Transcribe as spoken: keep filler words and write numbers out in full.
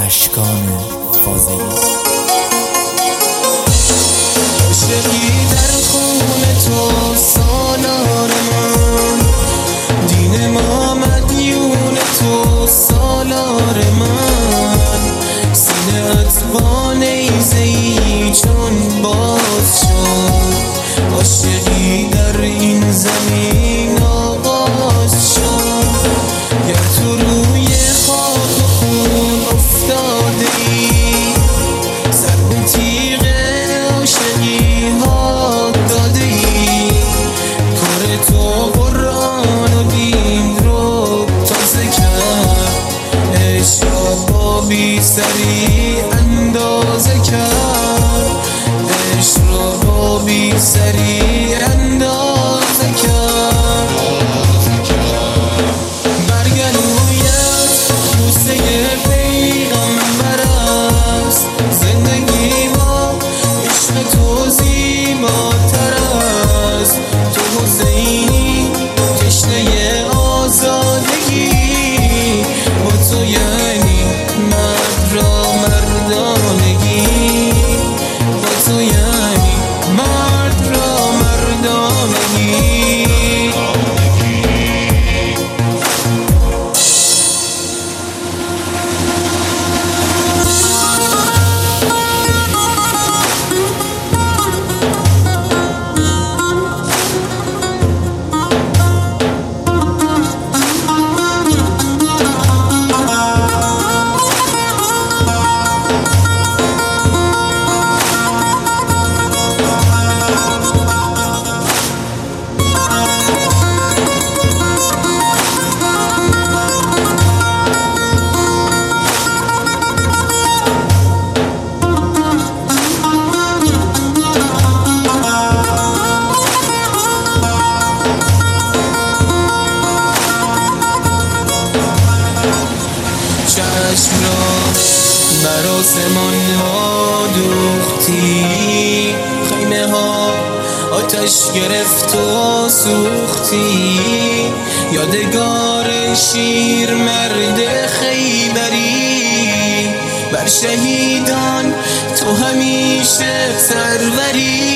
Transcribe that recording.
اشکان فاضلی. عاشقی در خون تو سالار من، دین ما مدیون تو سالار من، سینه‌ات با نیزه‌ای چون باز شد، عاشقی در این زمین آغاز شد. گر تو روی خاک و خون افتاده ای، سر به تیغ عاشقی ها داده ای، کار تو قرآن و دین رو تازه کرد، عشق را با بی سری اندازه کرد، عشق را با بی سری اندازه کرد. برگلویت بوسه پیغمبر است، زندگی با عشق تو زیباتر است. تو حسینی تشنه آزادگی، با تو یعنی مرد را مردانگی، با تو یعنی مرد را مردانگی. چشم را بر آسمان ها دوختی، خیمه ها آتش گرفت و سوختی، یادگار شیر مرد خیبری، بر شهیدان تو همیشه سروری.